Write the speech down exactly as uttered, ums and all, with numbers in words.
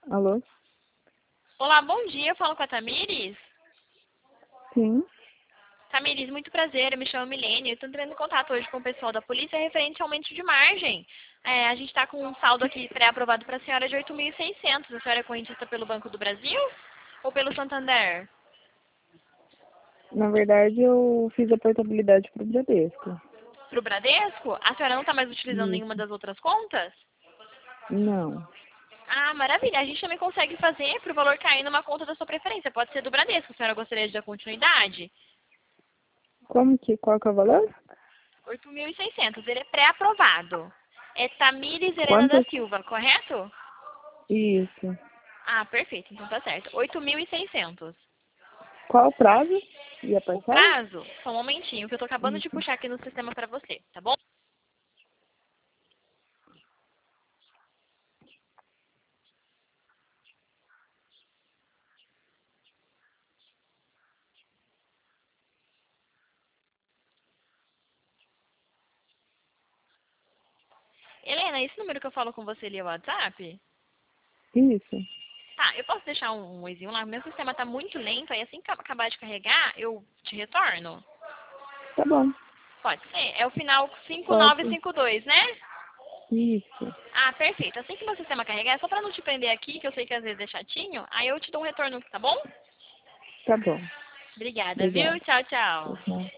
Alô? Olá, bom dia. Eu falo com a Tamires. Sim. Tamires, muito prazer. Eu me chamo Milene. Eu estou entrando em contato hoje com o pessoal da polícia referente ao aumento de margem. É, a gente está com um saldo aqui pré-aprovado para a senhora de oito mil e seiscentos. A senhora é correntista pelo Banco do Brasil ou pelo Santander? Na verdade, eu fiz a portabilidade para o Bradesco. Para o Bradesco? A senhora não está mais utilizando nenhuma Isso. das outras contas? Não. Ah, maravilha. A gente também consegue fazer para o valor cair numa conta da sua preferência. Pode ser do Bradesco. A senhora gostaria de dar continuidade? Como que, qual que é o valor? oito mil e seiscentos. Ele é pré-aprovado. É Tamires Helena da Quantas? Silva, correto? Isso. Ah, perfeito. Então tá certo. oito mil e seiscentos. Qual o prazo e a O parcela? prazo, só um momentinho, que eu tô acabando de Isso. puxar aqui no sistema pra você, tá bom? Helena, esse número que eu falo com você ali é o WhatsApp? Isso. Tá, eu posso deixar um, um oizinho lá? Meu sistema tá muito lento, aí assim que acabar de carregar, eu te retorno? Tá bom. Pode ser. É o final cinco nove Posso. cinco dois, né? Isso. Ah, perfeito. Assim que meu sistema carregar, é só pra não te prender aqui, que eu sei que às vezes é chatinho, aí eu te dou um retorno, tá bom? Tá bom. Obrigada, viu? Obrigada. Tchau, tchau. Tchau, tchau.